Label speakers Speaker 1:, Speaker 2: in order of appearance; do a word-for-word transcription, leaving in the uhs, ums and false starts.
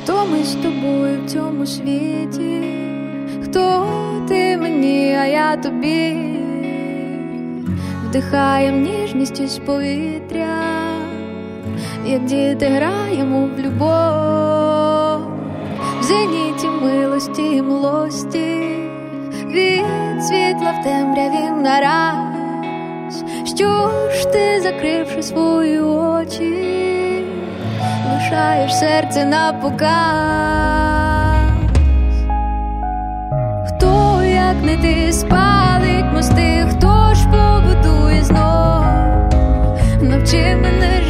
Speaker 1: Хто ми з тобою в цьому світі? Хто ти мені, а я тобі? Вдихаєм ніжність із повітря, як діти граємо в любов, в зеніті милості і млості, від світла в темряві нараз. Що ж ти, закривши свої очі, лишаєш серце на показ? Хто, як не ти, спалить мости? Хто ж побудує знов? Навчи мене